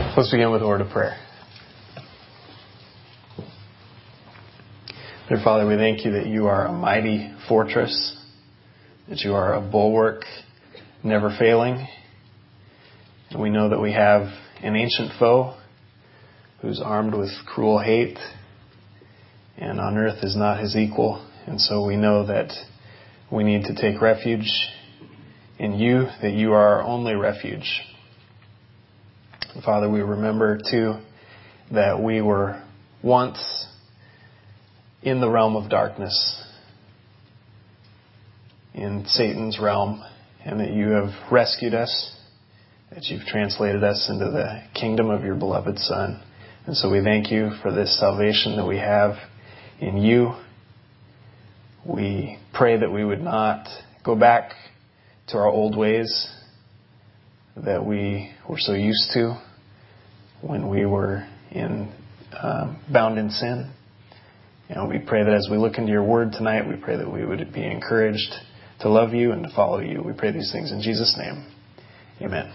Let's begin with a word of prayer. Dear Father, we thank you that you are a mighty fortress, that you are a bulwark, never failing. And we know that we have an ancient foe who's armed with cruel hate, and on earth is not his equal. And so we know that we need to take refuge in you, that you are our only refuge. Father, we remember too that we were once in the realm of darkness, in Satan's realm, and that you have rescued us, that you've translated us into the kingdom of your beloved Son. And so we thank you for this salvation that we have in you. We pray that we would not go back to our old ways that we were so used to when we were bound in sin. And we pray that as we look into your word tonight, we pray that we would be encouraged to love you and to follow you. We pray these things in Jesus' name. Amen.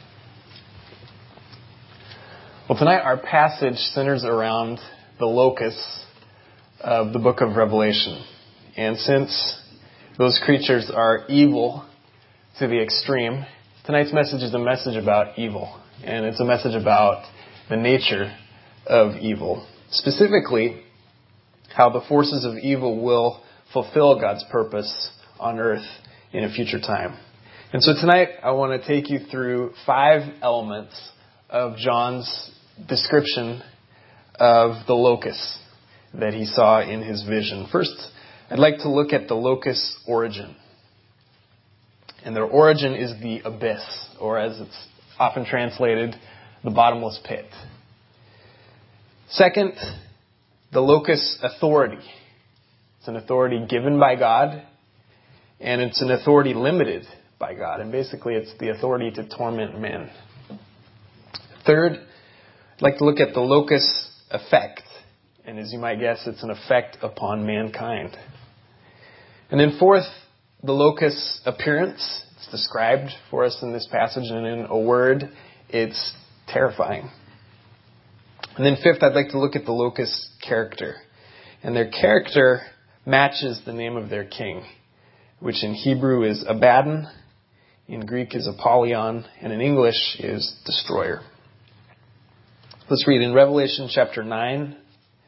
Well, tonight our passage centers around the locusts of the book of Revelation. And since those creatures are evil to the extreme, tonight's message is a message about evil. And it's a message about the nature of evil. Specifically, how the forces of evil will fulfill God's purpose on earth in a future time. And so tonight I want to take you through 5 elements of John's description of the locusts that he saw in his vision. First, I'd like to look at the locust's origin. And their origin is the abyss, or as it's often translated, the bottomless pit. Second, the locust's authority. It's an authority given by God, and it's an authority limited by God. And basically, it's the authority to torment men. Third, I'd like to look at the locust's effect. And as you might guess, it's an effect upon mankind. And then fourth, the locust's appearance. It's described for us in this passage, and in a word, it's terrifying. And then fifth, I'd like to look at the locust's character. And their character matches the name of their king, which in Hebrew is Abaddon, in Greek is Apollyon, and in English is Destroyer. Let's read in Revelation chapter 9,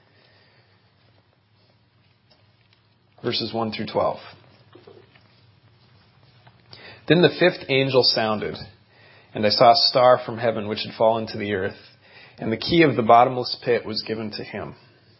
verses 1 through 12. Then the 5th angel sounded, and I saw a star from heaven which had fallen to the earth, and the key of the bottomless pit was given to him.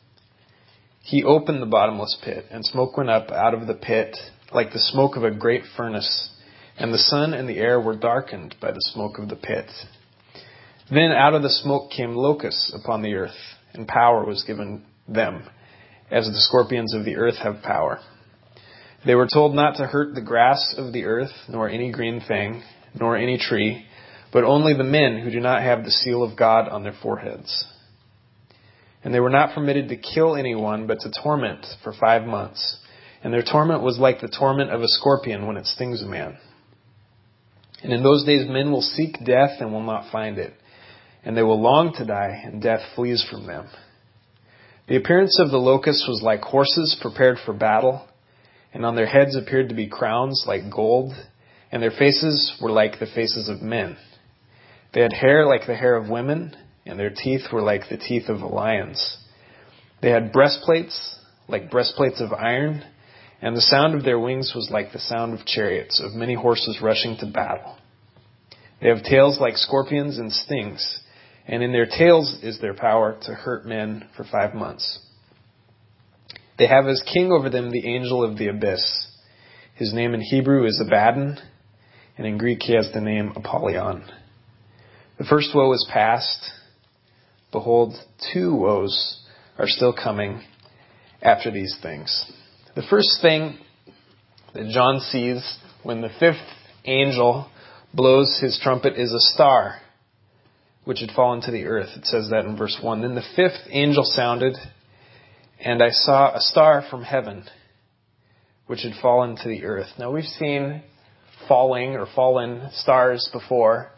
He opened the bottomless pit, and smoke went up out of the pit like the smoke of a great furnace, and the sun and the air were darkened by the smoke of the pit. Then out of the smoke came locusts upon the earth, and power was given them, as the scorpions of the earth have power. They were told not to hurt the grass of the earth, nor any green thing, nor any tree, but only the men who do not have the seal of God on their foreheads. And they were not permitted to kill anyone, but to torment for 5 months. And their torment was like the torment of a scorpion when it stings a man. And in those days men will seek death and will not find it. And they will long to die, and death flees from them. The appearance of the locusts was like horses prepared for battle, and on their heads appeared to be crowns like gold, and their faces were like the faces of men. They had hair like the hair of women, and their teeth were like the teeth of lions. They had breastplates like breastplates of iron, and the sound of their wings was like the sound of chariots, of many horses rushing to battle. They have tails like scorpions and stings, and in their tails is their power to hurt men for 5 months. They have as king over them the angel of the abyss. His name in Hebrew is Abaddon, and in Greek he has the name Apollyon. The first woe is past. Behold, 2 woes are still coming after these things. The first thing that John sees when the 5th angel blows his trumpet is a star, which had fallen to the earth. It says that in verse 1. Then the 5th angel sounded, and I saw a star from heaven, which had fallen to the earth. Now we've seen falling or fallen stars before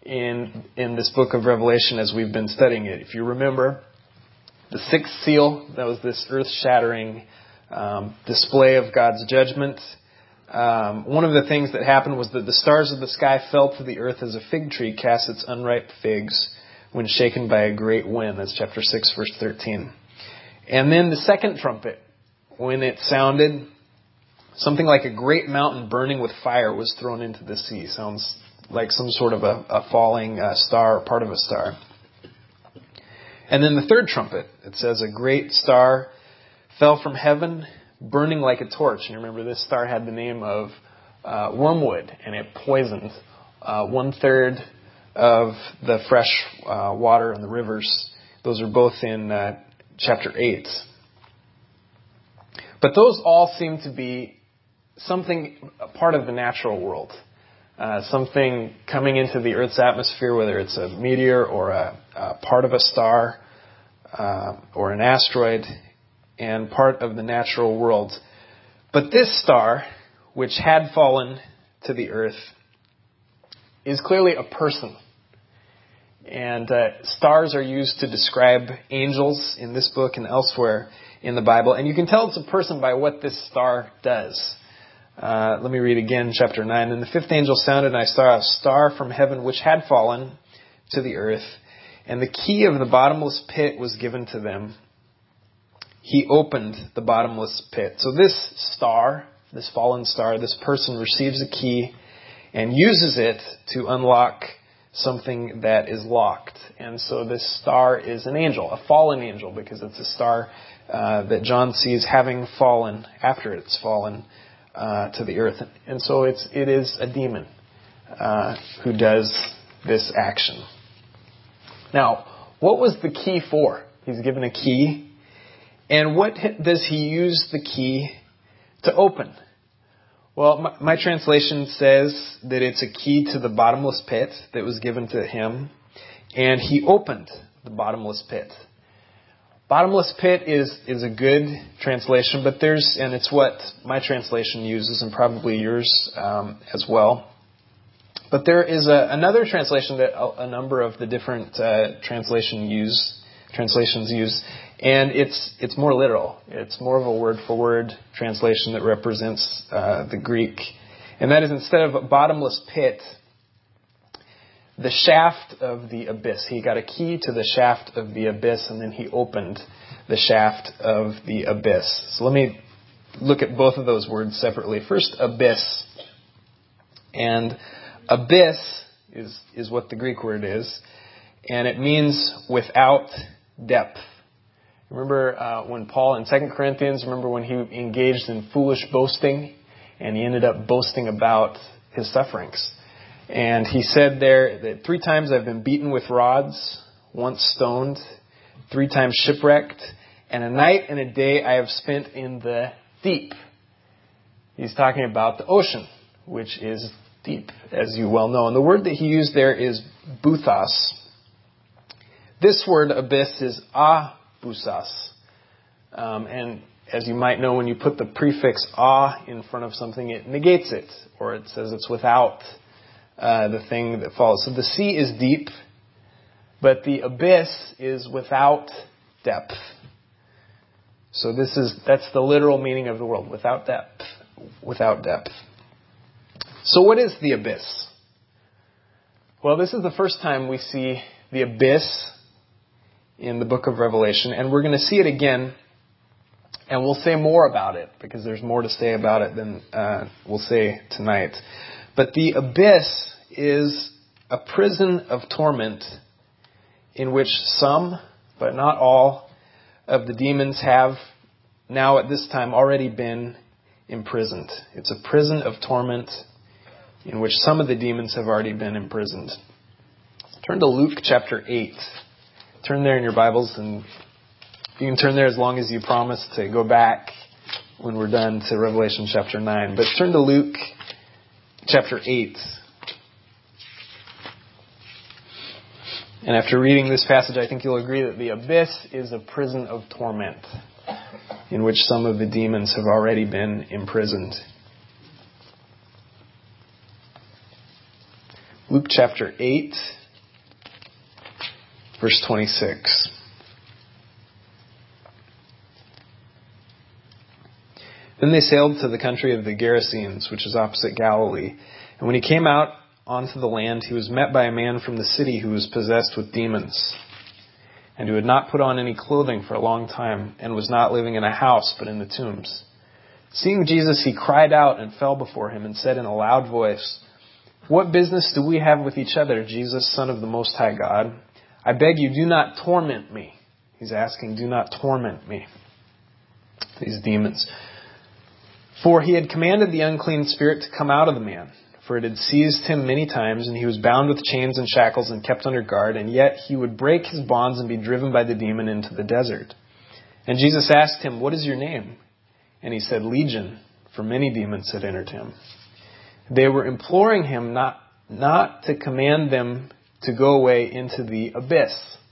in this book of Revelation as we've been studying it. If you remember, the sixth seal, that was this earth-shattering display of God's judgment. One of the things that happened was that the stars of the sky fell to the earth as a fig tree casts its unripe figs when shaken by a great wind. That's chapter 6, verse 13. And then the second trumpet, when it sounded, something like a great mountain burning with fire was thrown into the sea. Sounds like some sort of a falling star or part of a star. And then the third trumpet, it says a great star fell from heaven, burning like a torch. And remember, this star had the name of wormwood, and it poisoned 1/3 of the fresh water in the rivers. Those are both in chapter 8. But those all seem to be something, a part of the natural world. Something coming into the Earth's atmosphere, whether it's a meteor or a part of a star or an asteroid, and part of the natural world. But this star, which had fallen to the earth, is clearly a person. And stars are used to describe angels in this book and elsewhere in the Bible. And you can tell it's a person by what this star does. Let me read again, chapter 9. And the fifth angel sounded, and I saw a star from heaven which had fallen to the earth. And the key of the bottomless pit was given to them. He opened the bottomless pit. So this star, this fallen star, this person receives a key and uses it to unlock something that is locked. And so this star is an angel, a fallen angel, because it's a star that John sees having fallen after it's fallen to the earth. And so it is a demon who does this action. Now, what was the key for? He's given a key. And what does he use the key to open? Well, my translation says that it's a key to the bottomless pit that was given to him. And he opened the bottomless pit. Bottomless pit is a good translation, but and it's what my translation uses and probably yours as well. But there is another translation that a number of the different translations use, and it's more literal. It's more of a word-for-word translation that represents the Greek. And that is, instead of a bottomless pit, the shaft of the abyss. He got a key to the shaft of the abyss, and then he opened the shaft of the abyss. So let me look at both of those words separately. First, abyss. And abyss is what the Greek word is, and it means without depth. Remember when Paul in 2 Corinthians, remember when he engaged in foolish boasting, and he ended up boasting about his sufferings. And he said there that 3 times I've been beaten with rods, once stoned, 3 times shipwrecked, and a night and a day I have spent in the deep. He's talking about the ocean, which is deep, as you well know. And the word that he used there is buthos. This word abyss is abusas. And as you might know, when you put the prefix a in front of something, it negates it, or it says it's without the thing that follows. So the sea is deep, but the abyss is without depth. So that's the literal meaning of the word, without depth. Without depth. So what is the abyss? Well, this is the first time we see the abyss in the book of Revelation, and we're going to see it again, and we'll say more about it, because there's more to say about it than we'll say tonight. But the abyss is a prison of torment in which some, but not all, of the demons have now at this time already been imprisoned. It's a prison of torment in which some of the demons have already been imprisoned. Turn to Luke chapter 8. Turn there in your Bibles, and you can turn there as long as you promise to go back when we're done to Revelation chapter 9. But turn to Luke chapter 8. And after reading this passage, I think you'll agree that the abyss is a prison of torment in which some of the demons have already been imprisoned. Luke chapter 8, verse 26. Then they sailed to the country of the Gerasenes, which is opposite Galilee. And when he came out onto the land, he was met by a man from the city who was possessed with demons, and who had not put on any clothing for a long time, and was not living in a house, but in the tombs. Seeing Jesus, he cried out and fell before him, and said in a loud voice, "What business do we have with each other, Jesus, Son of the Most High God? I beg you, do not torment me." He's asking, do not torment me. These demons. For he had commanded the unclean spirit to come out of the man, for it had seized him many times, and he was bound with chains and shackles and kept under guard, and yet he would break his bonds and be driven by the demon into the desert. And Jesus asked him, "What is your name?" And he said, "Legion," for many demons had entered him. They were imploring him not to command them to go away into the abyss.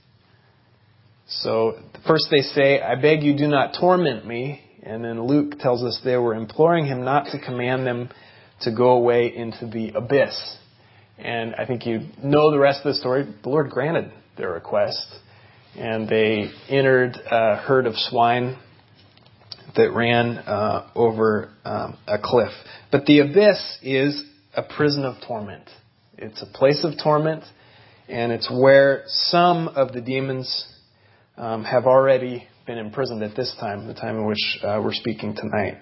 So first they say, "I beg you, do not torment me." And then Luke tells us they were imploring him not to command them to go away into the abyss. And I think you know the rest of the story. The Lord granted their request. And they entered a herd of swine that ran over a cliff. But the abyss is a prison of torment. It's a place of torment. And it's where some of the demons have already been imprisoned at this time, the time in which we're speaking tonight.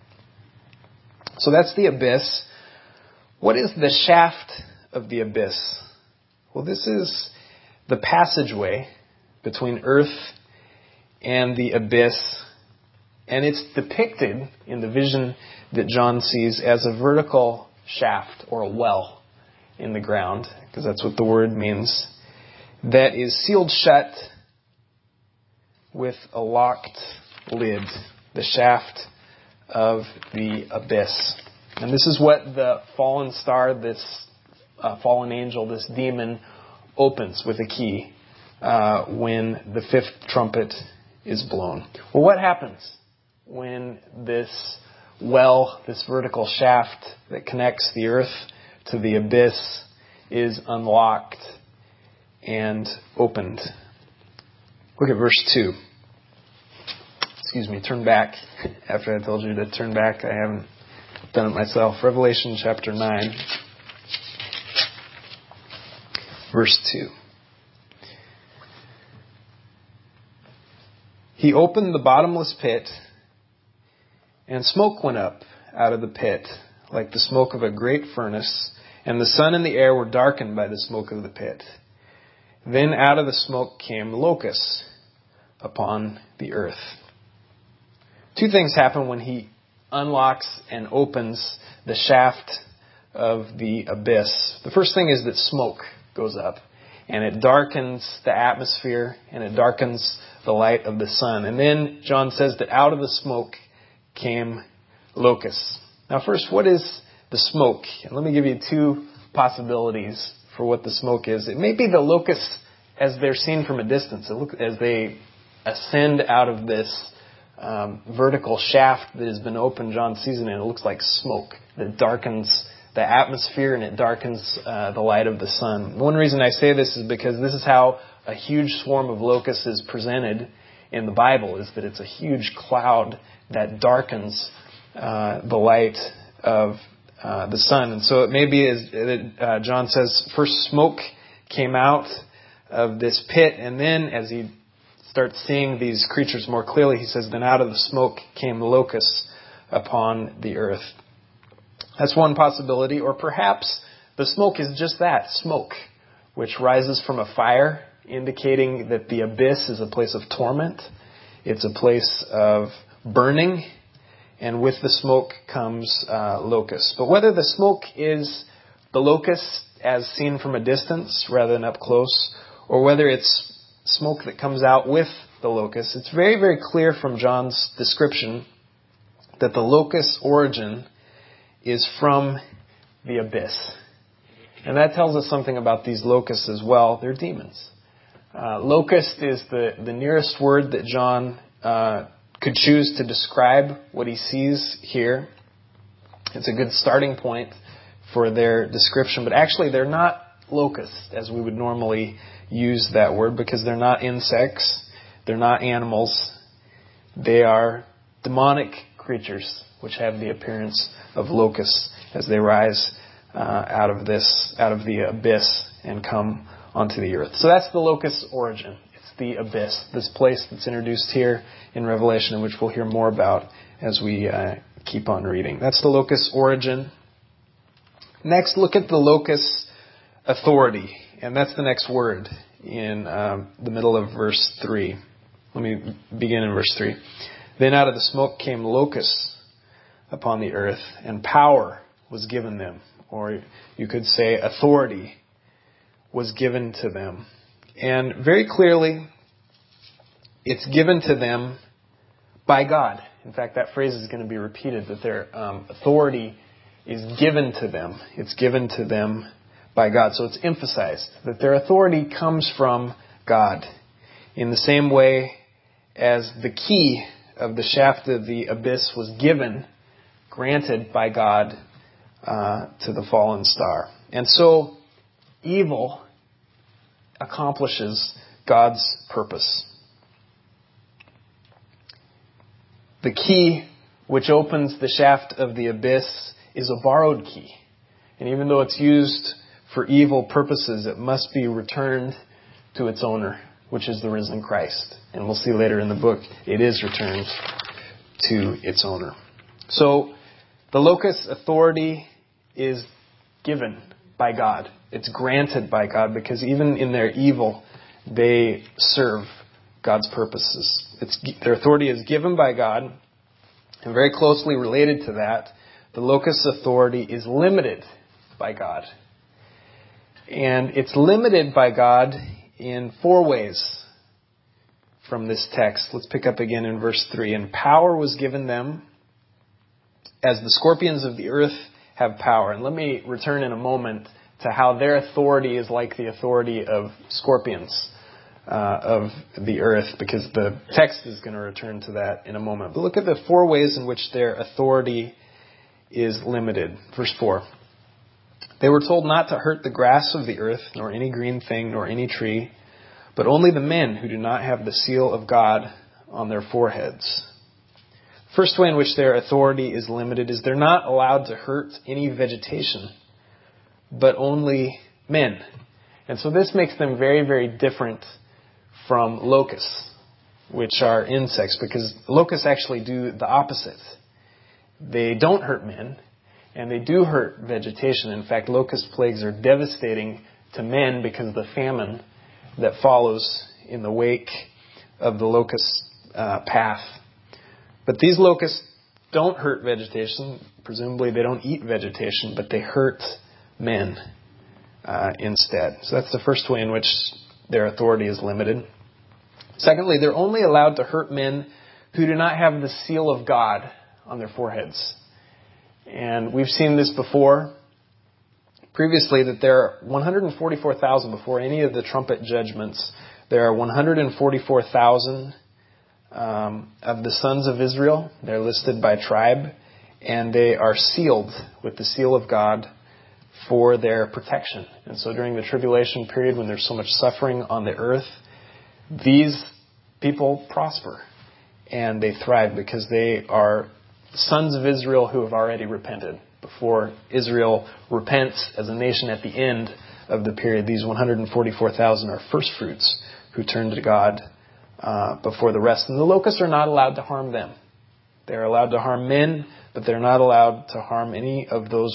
So that's the abyss. What is the shaft of the abyss? Well, this is the passageway between earth and the abyss. And it's depicted in the vision that John sees as a vertical shaft or a well in the ground, because that's what the word means, that is sealed shut with a locked lid, the shaft of the abyss. And this is what the fallen star, this fallen angel, this demon, opens with a key when the fifth trumpet is blown. Well, what happens when this well, this vertical shaft that connects the earth to the abyss, is unlocked and opened? Look at verse 2. Excuse me, turn back. After I told you to turn back, I haven't done it myself. Revelation chapter 9, verse 2. He opened the bottomless pit, and smoke went up out of the pit, like the smoke of a great furnace, and the sun and the air were darkened by the smoke of the pit. Then out of the smoke came locusts upon the earth. Two things happen when he unlocks and opens the shaft of the abyss. The first thing is that smoke goes up, and it darkens the atmosphere, and it darkens the light of the sun. And then John says that out of the smoke came locusts. Now first, what is the smoke? And let me give you two possibilities for what the smoke is. It may be the locusts as they're seen from a distance, as they ascend out of this vertical shaft that has been opened. John sees it, and it looks like smoke that darkens the atmosphere, and it darkens the light of the sun. One reason I say this is because this is how a huge swarm of locusts is presented in the Bible, is that it's a huge cloud that darkens the light of the sun. And so it may be that John says first smoke came out of this pit, and then as he starts seeing these creatures more clearly, he says, then out of the smoke came locusts upon the earth. That's one possibility. Or perhaps the smoke is just that, smoke, which rises from a fire, indicating that the abyss is a place of torment. It's a place of burning, and with the smoke comes locusts. But whether the smoke is the locusts as seen from a distance rather than up close, or whether it's smoke that comes out with the locusts, it's very, very clear from John's description that the locust origin is from the abyss. And that tells us something about these locusts as well. They're demons. Locust is the nearest word that John could choose to describe what he sees here. It's a good starting point for their description. But actually, they're not locusts, as we would normally use that word, because they're not insects, they're not animals, they are demonic creatures which have the appearance of locusts as they rise out of the abyss and come onto the earth. So that's the locust's origin. It's the abyss, this place that's introduced here in Revelation, and which we'll hear more about as we keep on reading. That's the locust's origin. Next, look at the locust's authority, and that's the next word in the middle of verse 3. Let me begin in verse 3. Then out of the smoke came locusts upon the earth, and power was given them. Or you could say authority was given to them. And very clearly, it's given to them by God. In fact, that phrase is going to be repeated, that their authority is given to them. It's given to them by God. So it's emphasized that their authority comes from God. In the same way as the key of the shaft of the abyss was granted by God to the fallen star. And so evil accomplishes God's purpose. The key which opens the shaft of the abyss is a borrowed key. And even though it's used for evil purposes, it must be returned to its owner, which is the risen Christ. And we'll see later in the book, it is returned to its owner. So the locust's authority is given by God. It's granted by God, because even in their evil, they serve God's purposes. Their authority is given by God, and very closely related to that, the locust's authority is limited by God. And it's limited by God in 4 ways from this text. Let's pick up again in verse 3. And power was given them as the scorpions of the earth have power. And let me return in a moment to how their authority is like the authority of scorpions of the earth, because the text is going to return to that in a moment. But look at the 4 ways in which their authority is limited. Verse 4. They were told not to hurt the grass of the earth, nor any green thing, nor any tree, but only the men who do not have the seal of God on their foreheads. First way in which their authority is limited is they're not allowed to hurt any vegetation, but only men. And so this makes them very, very different from locusts, which are insects, because locusts actually do the opposite. They don't hurt men, and they do hurt vegetation. In fact, locust plagues are devastating to men because of the famine that follows in the wake of the locust path. But these locusts don't hurt vegetation. Presumably they don't eat vegetation, but they hurt men instead. So that's the first way in which their authority is limited. Secondly, they're only allowed to hurt men who do not have the seal of God on their foreheads. And we've seen this before, previously, that there are 144,000 before any of the trumpet judgments. There are 144,000 of the sons of Israel. They're listed by tribe, and they are sealed with the seal of God for their protection. And so during the tribulation period, when there's so much suffering on the earth, these people prosper and they thrive because they are sons of Israel who have already repented. Before Israel repents as a nation at the end of the period, these 144,000 are first fruits who turn to God before the rest. And the locusts are not allowed to harm them. They're allowed to harm men, but they're not allowed to harm any of those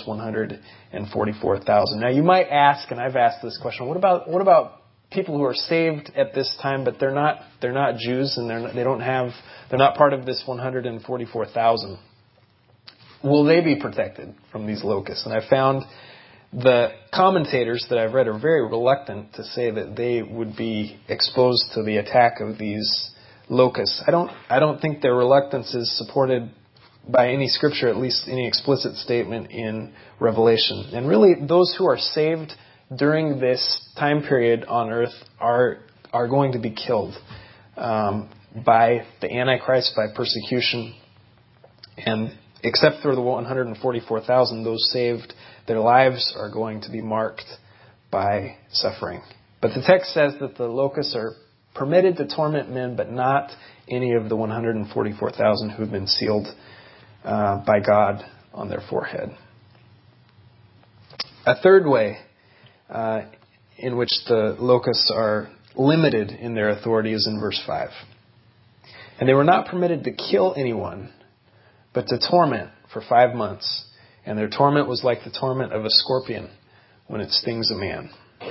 144,000. Now you might ask, and I've asked this question, what about people who are saved at this time, but they're not Jews and they're not part of this 144,000? Will they be protected from these locusts? And I found the commentators that I've read are very reluctant to say that they would be exposed to the attack of these locusts. I don't think their reluctance is supported by any scripture, at least any explicit statement in Revelation. And really, those who are saved during this time period on earth are going to be killed by the Antichrist, by persecution. And except for the 144,000, those saved, their lives are going to be marked by suffering. But the text says that the locusts are permitted to torment men, but not any of the 144,000 who have been sealed by God on their forehead. A third way in which the locusts are limited in their authority is in verse 5. And they were not permitted to kill anyone, but to torment for 5 months. And their torment was like the torment of a scorpion when it stings a man.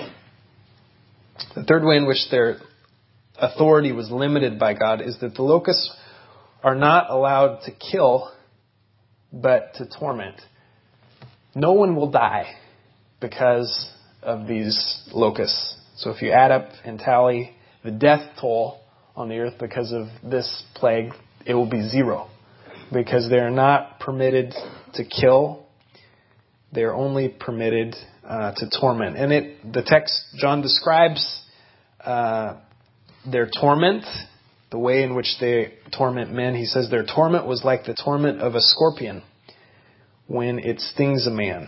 The third way in which their authority was limited by God is that the locusts are not allowed to kill, but to torment. No one will die because of these locusts. So if you add up and tally the death toll on the earth because of this plague, it will be 0. Because they're not permitted to kill. They're only permitted to torment. And the text, John describes their torment, the way in which they torment men. He says their torment was like the torment of a scorpion when it stings a man.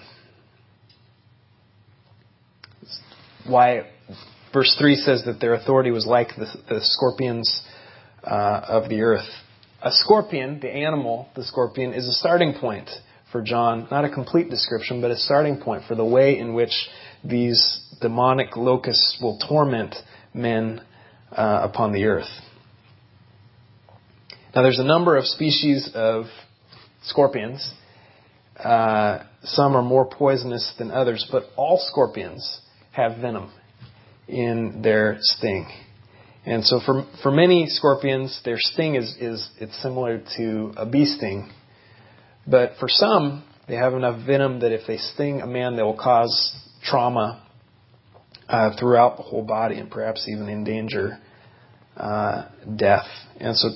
Why verse 3 says that their authority was like the scorpions of the earth. A scorpion, the animal, the scorpion, is a starting point for John. Not a complete description, but a starting point for the way in which these demonic locusts will torment men upon the earth. Now there's a number of species of scorpions. Some are more poisonous than others, but all scorpions have venom in their sting. And so for many scorpions, their sting it's similar to a bee sting. But for some, they have enough venom that if they sting a man, they will cause trauma throughout the whole body and perhaps even endanger death. And so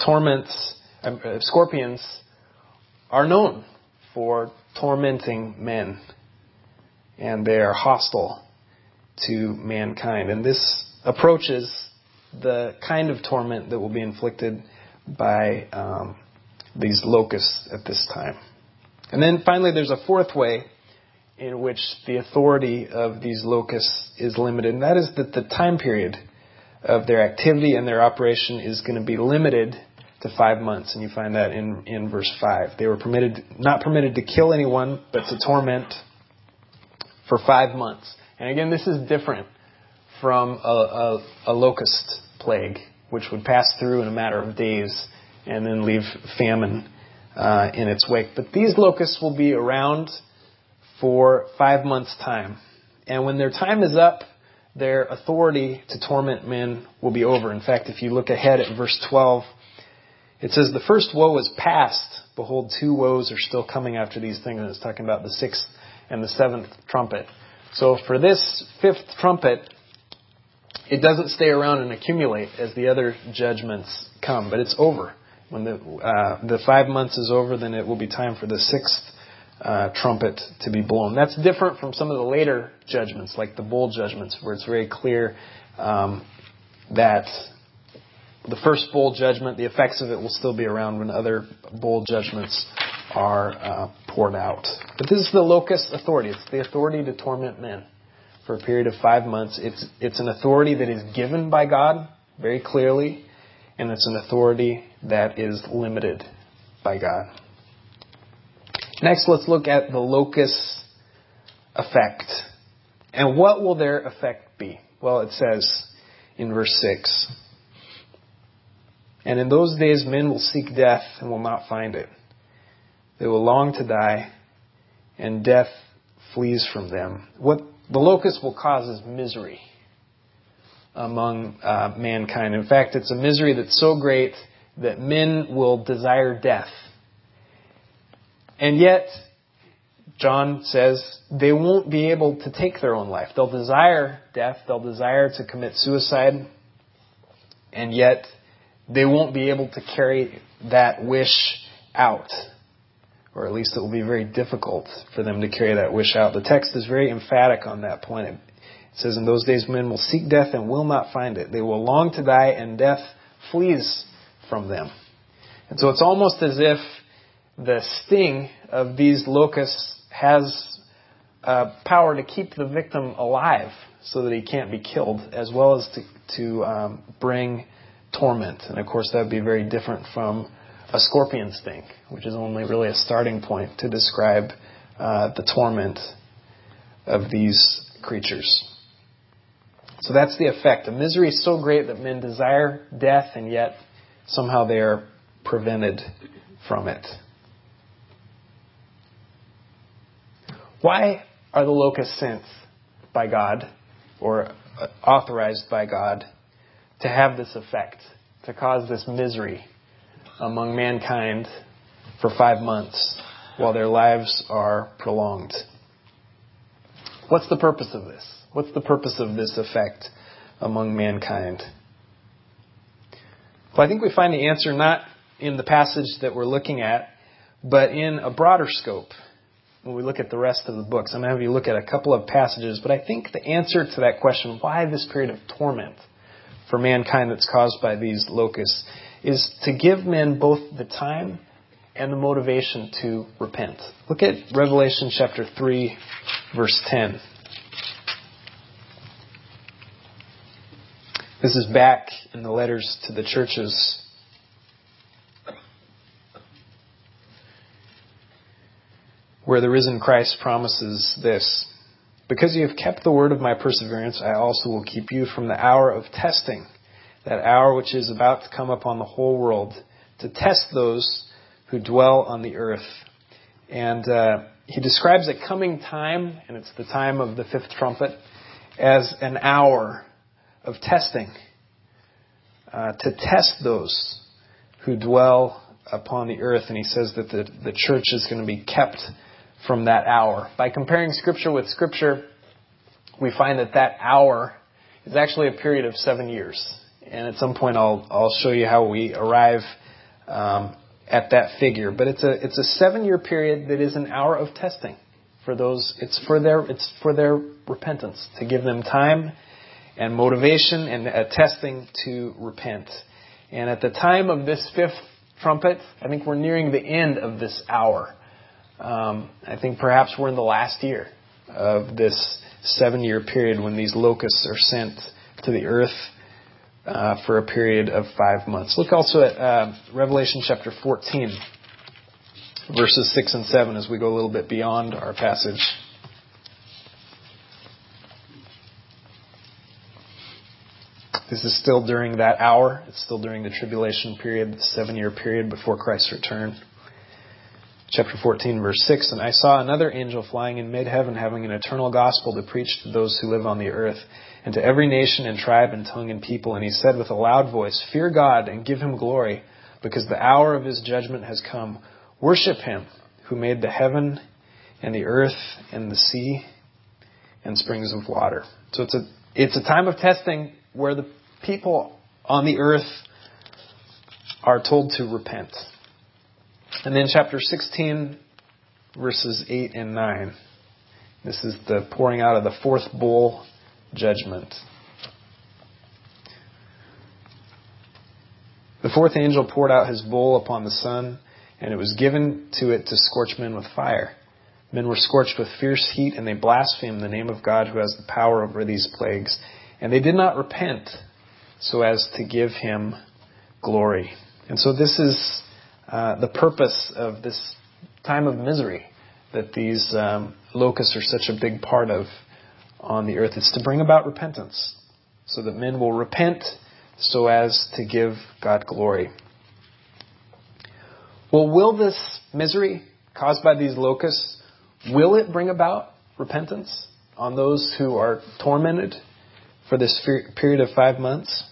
scorpions are known for tormenting men, and they are hostile to mankind. And this approaches the kind of torment that will be inflicted by these locusts at this time. And then finally, there's a fourth way in which the authority of these locusts is limited, and that is that the time period of their activity and their operation is going to be limited to 5 months. And you find that in verse 5. They were not permitted to kill anyone, but to torment for 5 months. And again, this is different from a locust plague, which would pass through in a matter of days and then leave famine in its wake. But these locusts will be around for 5 months' time. And when their time is up, their authority to torment men will be over. In fact, if you look ahead at verse 12, it says, the first woe is past. Behold, 2 woes are still coming after these things. And it's talking about the 6th and the 7th trumpet. So for this 5th trumpet, it doesn't stay around and accumulate as the other judgments come, but it's over. When the 5 months is over, then it will be time for the 6th trumpet to be blown. That's different from some of the later judgments, like the bowl judgments, where it's very clear that the first bowl judgment, the effects of it will still be around when other bowl judgments are poured out. But this is the locust authority. It's the authority to torment men for a period of 5 months. It's an authority that is given by God very clearly, and it's an authority that is limited by God. Next, let's look at the locust's effect. And what will their effect be? Well, it says in verse 6, and in those days men will seek death and will not find it. They will long to die, and death flees from them. What the locust will cause is misery among mankind. In fact, it's a misery that's so great that men will desire death. And yet, John says, they won't be able to take their own life. They'll desire death. They'll desire to commit suicide. And yet, they won't be able to carry that wish out. Or at least it will be very difficult for them to carry that wish out. The text is very emphatic on that point. It says, in those days men will seek death and will not find it. They will long to die, and death flees from them. And so it's almost as if the sting of these locusts has power to keep the victim alive so that he can't be killed, as well as to bring torment. And of course, that would be very different from a scorpion sting, which is only really a starting point to describe the torment of these creatures. So that's the effect. The misery is so great that men desire death, and yet somehow they are prevented from it. Why are the locusts sent by God, or authorized by God, to have this effect, to cause this misery among mankind for 5 months while their lives are prolonged? What's the purpose of this? What's the purpose of this effect among mankind? Well, I think we find the answer not in the passage that we're looking at, but in a broader scope when we look at the rest of the books. I'm going to have you look at a couple of passages, but I think the answer to that question, why this period of torment for mankind that's caused by these locusts, is to give men both the time and the motivation to repent. Look at Revelation chapter 3, verse 10. This is back in the letters to the churches. Where the risen Christ promises this: because you have kept the word of my perseverance, I also will keep you from the hour of testing, that hour which is about to come upon the whole world, to test those who dwell on the earth. And he describes a coming time, and it's the time of the fifth trumpet, as an hour of testing, to test those who dwell upon the earth. And he says that the church is going to be kept from that hour. By comparing Scripture with Scripture, we find that hour is actually a period of 7 years. And at some point I'll show you how we arrive at that figure. But it's a 7-year period that is an hour of testing for those. It's for their repentance, to give them time and motivation and testing to repent. And at the time of this fifth trumpet, I think we're nearing the end of this hour. I think perhaps we're in the last year of this 7-year period when these locusts are sent to the earth for a period of 5 months. Look also at Revelation chapter 14, verses 6 and 7 as we go a little bit beyond our passage. This is still during that hour. It's still during the tribulation period, the 7-year period before Christ's return. Chapter 14, verse 6, and I saw another angel flying in mid-heaven, having an eternal gospel to preach to those who live on the earth, and to every nation and tribe and tongue and people. And he said with a loud voice, fear God and give him glory, because the hour of his judgment has come. Worship him who made the heaven and the earth and the sea and springs of water. So it's a time of testing where the people on the earth are told to repent. And then chapter 16, verses 8 and 9. This is the pouring out of the fourth bowl judgment. The fourth angel poured out his bowl upon the sun, and it was given to it to scorch men with fire. Men were scorched with fierce heat, and they blasphemed the name of God who has the power over these plagues. And they did not repent so as to give him glory. And so this is the purpose of this time of misery that these locusts are such a big part of on the earth. It's to bring about repentance so that men will repent so as to give God glory. Well, will this misery caused by these locusts, will it bring about repentance on those who are tormented for this period of 5 months?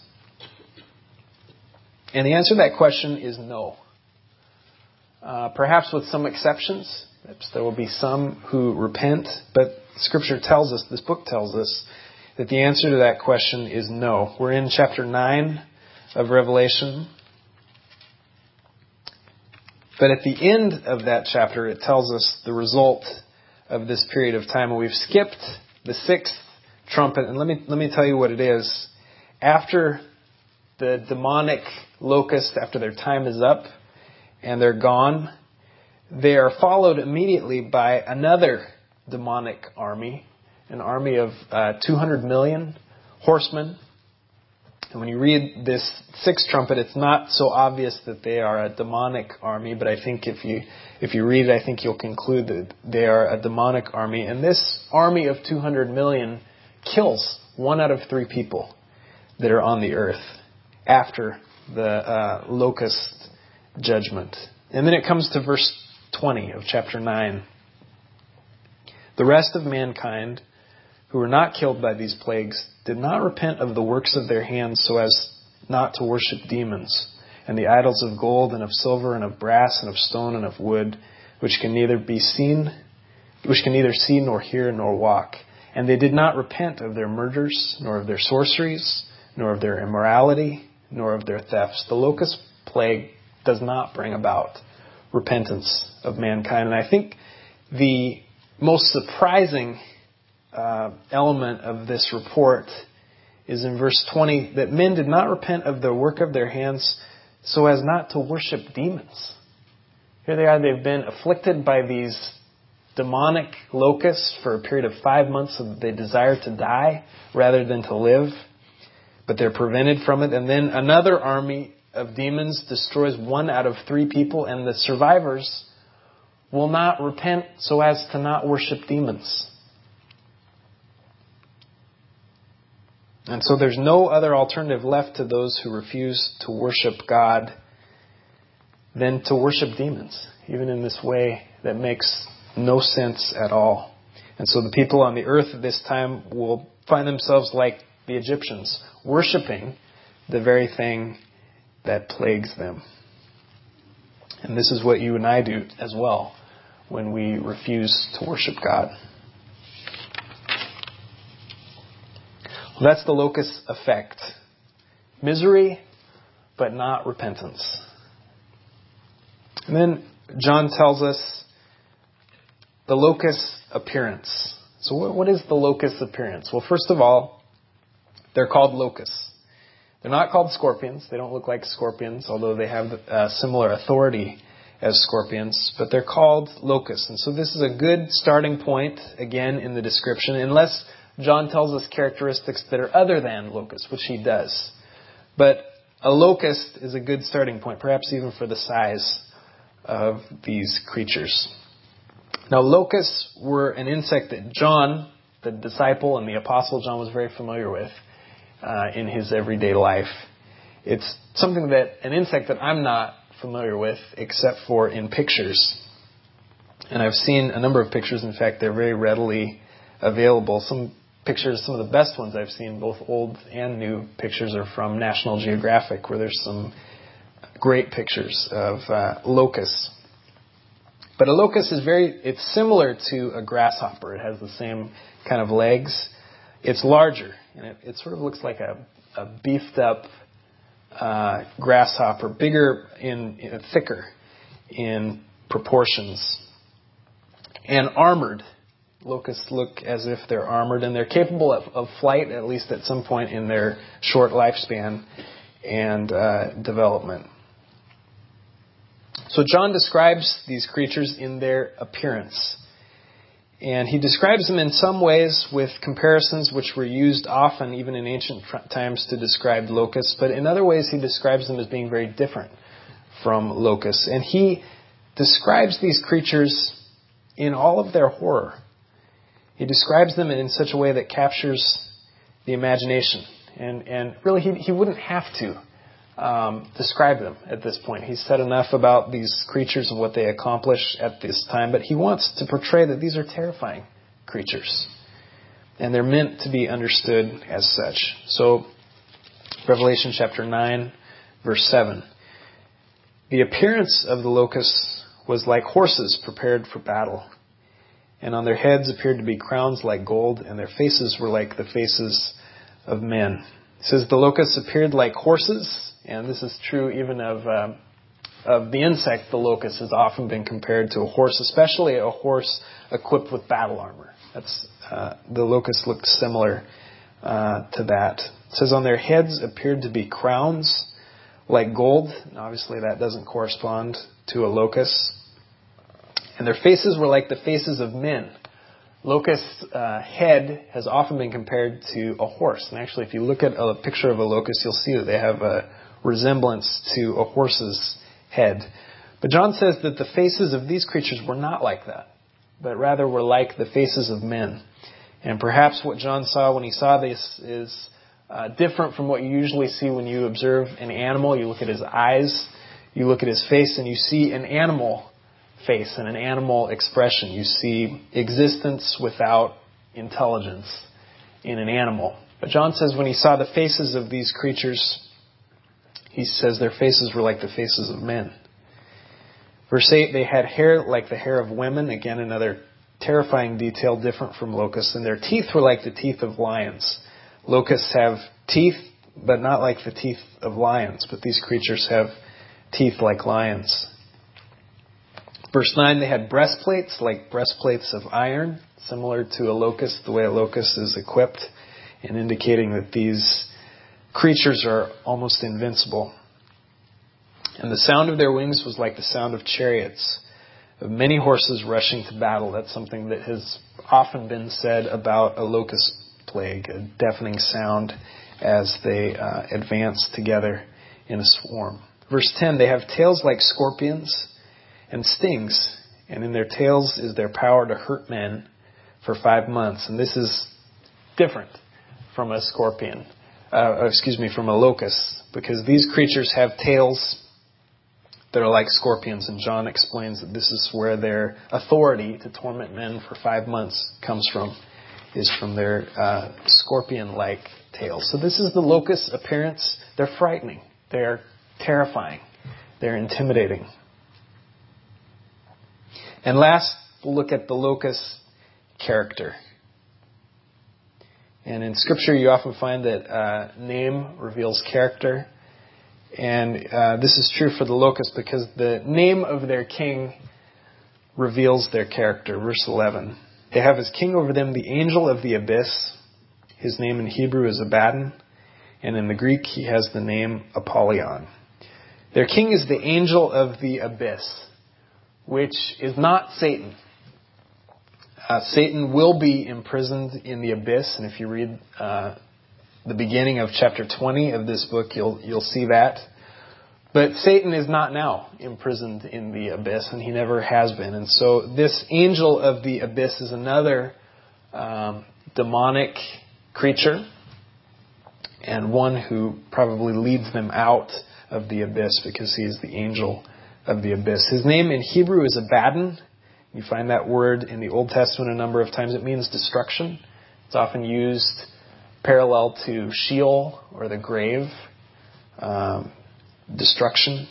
And the answer to that question is no. Perhaps with some exceptions. There will be some who repent, but Scripture tells us, this book tells us, that the answer to that question is no. We're in chapter 9 of Revelation. But at the end of that chapter, it tells us the result of this period of time. And we've skipped the sixth trumpet. And let me tell you what it is. After the demonic locusts, after their time is up and they're gone, they are followed immediately by another demonic army an army of 200 million horsemen. And when you read this sixth trumpet, it's not so obvious that they are a demonic army, but I think if you read it, I think you'll conclude that they are a demonic army. And this army of 200 million kills 1 out of 3 people that are on the earth after the locust judgment. And then it comes to verse 20 of chapter 9. The rest of mankind who were not killed by these plagues did not repent of the works of their hands so as not to worship demons and the idols of gold and of silver and of brass and of stone and of wood, which can neither see nor hear nor walk. And they did not repent of their murders, nor of their sorceries, nor of their immorality, nor of their thefts. The locust plague does not bring about repentance of mankind. And I think the most surprising element of this report is in verse 20, that men did not repent of the work of their hands so as not to worship demons. Here they are, they've been afflicted by these demonic locusts for a period of 5 months so that they desire to die rather than to live, but they're prevented from it. And then another army of demons destroys 1 out of 3 people, and the survivors will not repent so as to not worship demons. And so there's no other alternative left to those who refuse to worship God than to worship demons, even in this way that makes no sense at all. And so the people on the earth at this time will find themselves like the Egyptians, worshiping the very thing that plagues them. And this is what you and I do as well when we refuse to worship God. Well, that's the locust effect. Misery, but not repentance. And then John tells us the locust appearance. So what is the locust appearance? Well, first of all, they're called locusts. They're not called scorpions. They don't look like scorpions, although they have similar authority as scorpions. But they're called locusts. And so this is a good starting point, again, in the description, unless John tells us characteristics that are other than locusts, which he does. But a locust is a good starting point, perhaps even for the size of these creatures. Now, locusts were an insect that John, the disciple and the apostle John, was very familiar with in his everyday life. It's something an insect that I'm not familiar with, except for in pictures. And I've seen a number of pictures. In fact, they're very readily available. Some pictures, some of the best ones I've seen, both old and new pictures, are from National Geographic, where there's some great pictures of locusts. But a locust it's similar to a grasshopper. It has the same kind of legs. It's larger, and it sort of looks like a beefed up grasshopper, bigger thicker in proportions, and armored. Locusts look as if they're armored, and they're capable of flight, at least at some point in their short lifespan and development. So John describes these creatures in their appearance. And he describes them in some ways with comparisons which were used often, even in ancient times, to describe locusts. But in other ways, he describes them as being very different from locusts. And he describes these creatures in all of their horror. He describes them in such a way that captures the imagination. And really, he wouldn't have to describe them at this point. He's said enough about these creatures and what they accomplish at this time, but he wants to portray that these are terrifying creatures, and they're meant to be understood as such. So, Revelation chapter 9, verse 7. The appearance of the locusts was like horses prepared for battle, and on their heads appeared to be crowns like gold, and their faces were like the faces of men. It says the locusts appeared like horses. And this is true even of the insect. The locust has often been compared to a horse, especially a horse equipped with battle armor. The locust looks similar to that. It says on their heads appeared to be crowns like gold. And obviously that doesn't correspond to a locust. And their faces were like the faces of men. Locust's head has often been compared to a horse. And actually, if you look at a picture of a locust, you'll see that they have a resemblance to a horse's head. But John says that the faces of these creatures were not like that, but rather were like the faces of men. And perhaps what John saw when he saw this is different from what you usually see when you observe an animal. You look at his eyes, you look at his face, and you see an animal face and an animal expression. You see existence without intelligence in an animal. But John says when he saw the faces of these creatures, he says their faces were like the faces of men. Verse 8, they had hair like the hair of women. Again, another terrifying detail different from locusts. And their teeth were like the teeth of lions. Locusts have teeth, but not like the teeth of lions. But these creatures have teeth like lions. Verse 9, they had breastplates like breastplates of iron, similar to a locust, the way a locust is equipped, and indicating that these creatures are almost invincible. And the sound of their wings was like the sound of chariots, of many horses rushing to battle. That's something that has often been said about a locust plague, a deafening sound as they advance together in a swarm. Verse 10, they have tails like scorpions and stings, and in their tails is their power to hurt men for 5 months. And this is different from a scorpion, from a locust, because these creatures have tails that are like scorpions, and John explains that this is where their authority to torment men for 5 months comes from, is from their scorpion-like tails. So this is the locust's appearance. They're frightening. They're terrifying. They're intimidating. And last, we'll look at the locust's character. And in Scripture, you often find that name reveals character. And this is true for the locust because the name of their king reveals their character. Verse 11. They have as king over them the angel of the abyss. His name in Hebrew is Abaddon. And in the Greek, he has the name Apollyon. Their king is the angel of the abyss, which is not Satan. Satan will be imprisoned in the abyss, and if you read the beginning of chapter 20 of this book, you'll see that. But Satan is not now imprisoned in the abyss, and he never has been. And so this angel of the abyss is another demonic creature, and one who probably leads them out of the abyss because he is the angel of the abyss. His name in Hebrew is Abaddon. You find that word in the Old Testament a number of times. It means destruction. It's often used parallel to Sheol or the grave. Destruction.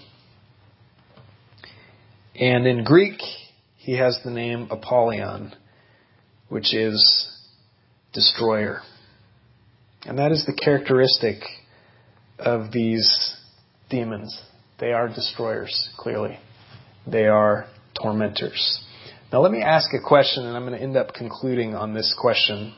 And in Greek, he has the name Apollyon, which is destroyer. And that is the characteristic of these demons. They are destroyers, clearly. They are tormentors. Now let me ask a question, and I'm going to end up concluding on this question.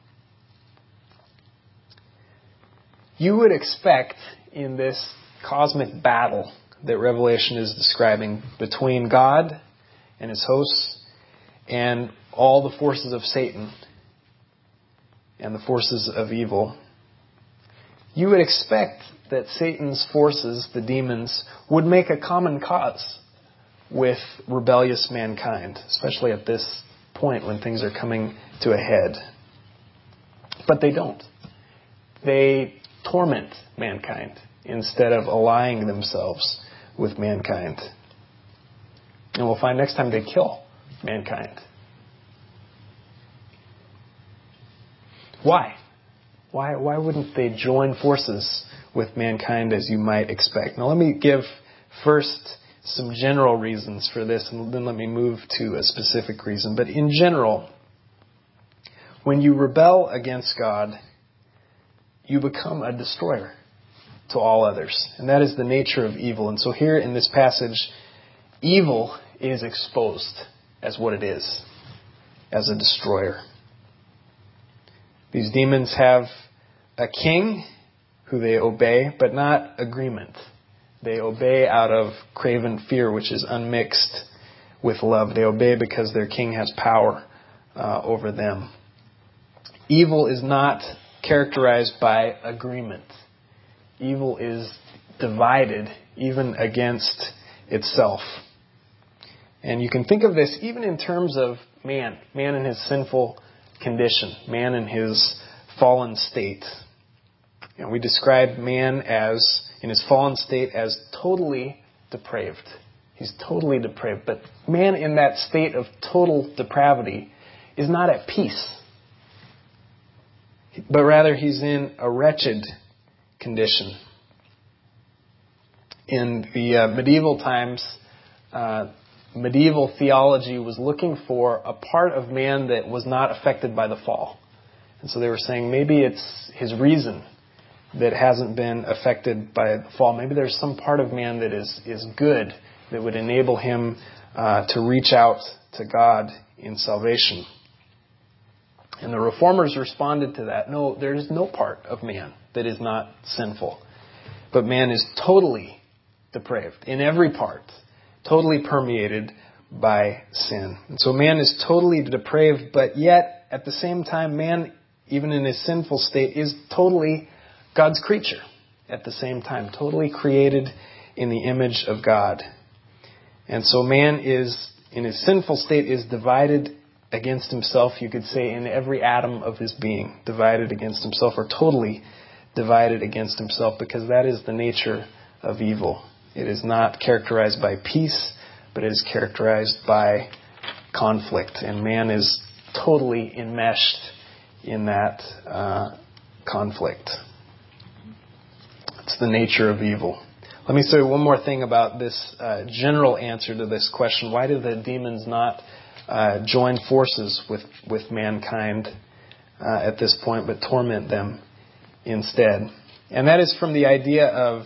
You would expect in this cosmic battle that Revelation is describing between God and his hosts and all the forces of Satan and the forces of evil, you would expect that Satan's forces, the demons, would make a common cause with rebellious mankind, especially at this point when things are coming to a head. But they don't. They torment mankind instead of allying themselves with mankind. And we'll find next time they kill mankind. Why? Why wouldn't they join forces with mankind as you might expect? Now let me give first some general reasons for this, and then let me move to a specific reason. But in general, when you rebel against God, you become a destroyer to all others. And that is the nature of evil. And so here in this passage, evil is exposed as what it is, as a destroyer. These demons have a king who they obey, but not agreement. They obey out of craven fear, which is unmixed with love. They obey because their king has power over them. Evil is not characterized by agreement. Evil is divided even against itself. And you can think of this even in terms of man in his sinful condition, man in his fallen state. And we describe man as, in his fallen state, as totally depraved. He's totally depraved. But man in that state of total depravity is not at peace. But rather he's in a wretched condition. In the medieval times, medieval theology was looking for a part of man that was not affected by the fall. And so they were saying maybe it's his reason that hasn't been affected by the fall. Maybe there's some part of man that is good, that would enable him to reach out to God in salvation. And the Reformers responded to that. No, there is no part of man that is not sinful. But man is totally depraved in every part, totally permeated by sin. And so man is totally depraved, but yet at the same time, man, even in his sinful state, is totally God's creature at the same time, totally created in the image of God. And so man is, in his sinful state, is divided against himself, you could say, in every atom of his being, divided against himself, or totally divided against himself, because that is the nature of evil. It is not characterized by peace, but it is characterized by conflict, and man is totally enmeshed in that conflict. It's the nature of evil. Let me say one more thing about this general answer to this question. Why do the demons not join forces with mankind at this point, but torment them instead? And that is from the idea of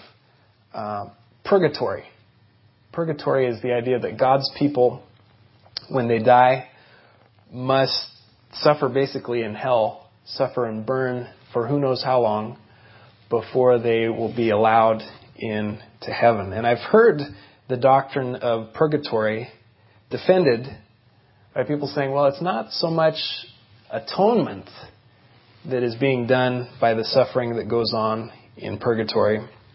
purgatory. Purgatory is the idea that God's people, when they die, must suffer basically in hell, suffer and burn for who knows how long before they will be allowed into heaven. And I've heard the doctrine of purgatory defended by people saying, well, it's not so much atonement that is being done by the suffering that goes on in purgatory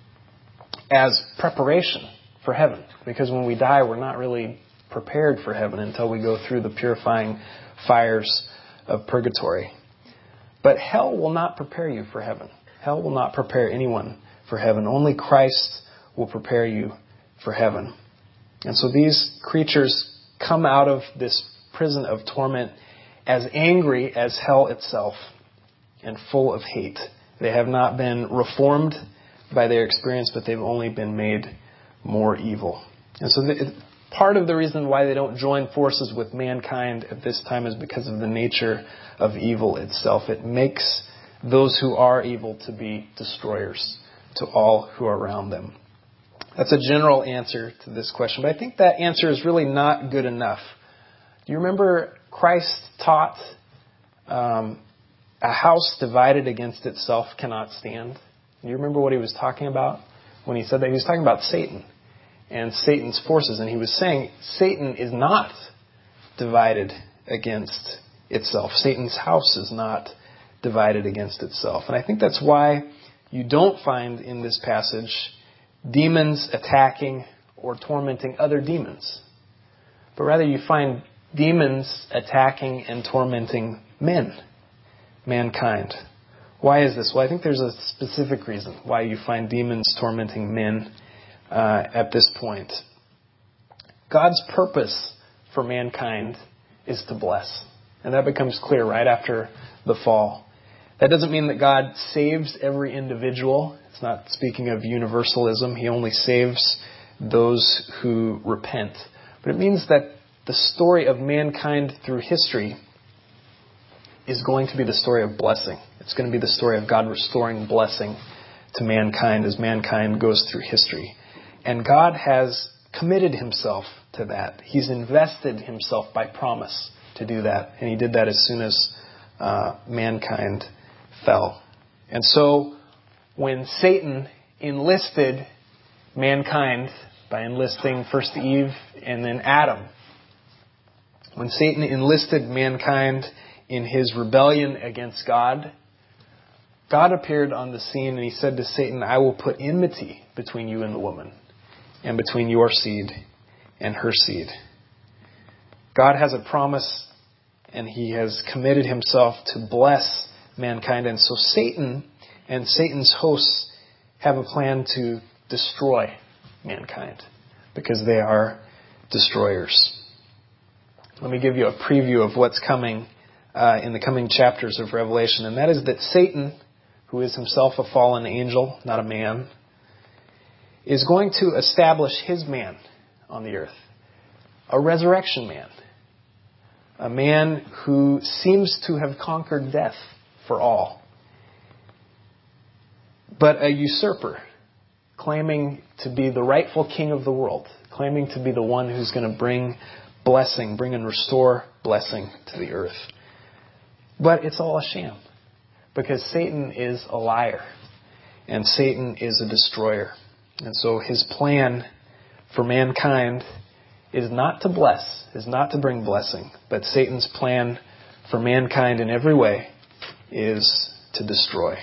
as preparation for heaven. Because when we die, we're not really prepared for heaven until we go through the purifying fires of purgatory. But hell will not prepare you for heaven. Hell will not prepare anyone for heaven. Only Christ will prepare you for heaven. And so these creatures come out of this prison of torment as angry as hell itself and full of hate. They have not been reformed by their experience, but they've only been made more evil. And so part of the reason why they don't join forces with mankind at this time is because of the nature of evil itself. It makes those who are evil to be destroyers to all who are around them. That's a general answer to this question, but I think that answer is really not good enough. Do you remember Christ taught a house divided against itself cannot stand? Do you remember what he was talking about when he said that? He was talking about Satan and Satan's forces, and he was saying Satan is not divided against itself. Satan's house is not divided against itself. And I think that's why you don't find in this passage demons attacking or tormenting other demons, but rather you find demons attacking and tormenting mankind. Why is this? Well, I think there's a specific reason why you find demons tormenting men at this point. God's purpose for mankind is to bless. And that becomes clear right after the fall. That doesn't mean that God saves every individual. It's not speaking of universalism. He only saves those who repent. But it means that the story of mankind through history is going to be the story of blessing. It's going to be the story of God restoring blessing to mankind as mankind goes through history. And God has committed himself to that. He's invested himself by promise to do that. And he did that as soon as mankind fell. And so when Satan enlisted mankind by enlisting first Eve and then Adam, When Satan enlisted mankind in his rebellion against God, God appeared on the scene and he said to Satan, I will put enmity between you and the woman, and between your seed and her seed. God has a promise, and he has committed himself to bless mankind. And so Satan and Satan's hosts have a plan to destroy mankind, because they are destroyers. Let me give you a preview of what's coming in the coming chapters of Revelation, and that is that Satan, who is himself a fallen angel, not a man, is going to establish his man on the earth, a resurrection man, a man who seems to have conquered death for all, but a usurper, claiming to be the rightful king of the world, claiming to be the one who's going to bring blessing, bring and restore blessing to the earth. But it's all a sham, because Satan is a liar, and Satan is a destroyer. And so his plan for mankind is not to bless, is not to bring blessing, but Satan's plan for mankind in every way is to destroy.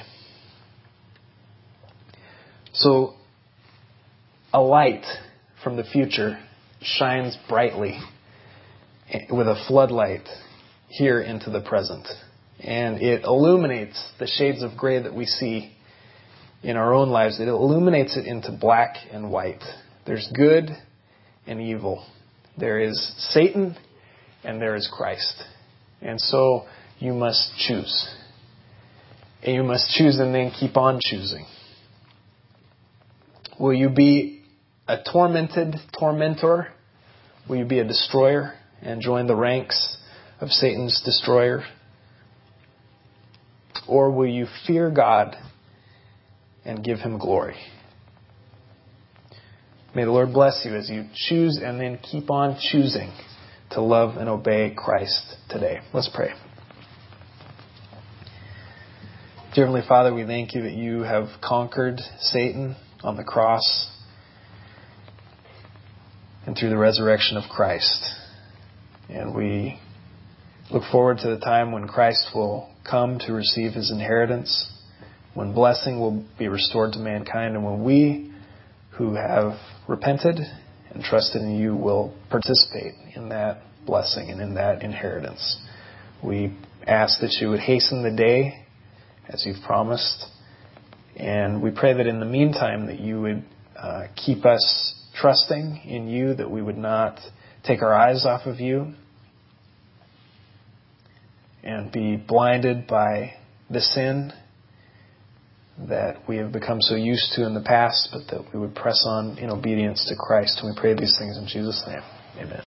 So a light from the future shines brightly with a floodlight here into the present. And it illuminates the shades of gray that we see in our own lives. It illuminates it into black and white. There's good and evil. There is Satan and there is Christ. And so you must choose. And you must choose and then keep on choosing. Will you be a tormented tormentor? Will you be a destroyer and join the ranks of Satan's destroyer? Or will you fear God and give him glory? May the Lord bless you as you choose and then keep on choosing to love and obey Christ today. Let's pray. Dear Heavenly Father, we thank you that you have conquered Satan on the cross and through the resurrection of Christ. And we look forward to the time when Christ will come to receive his inheritance, when blessing will be restored to mankind, and when we who have repented and trusted in you will participate in that blessing and in that inheritance. We ask that you would hasten the day as you've promised, and we pray that in the meantime that you would keep us trusting in you, that we would not take our eyes off of you and be blinded by the sin that we have become so used to in the past, but that we would press on in obedience to Christ. And we pray these things in Jesus' name. Amen.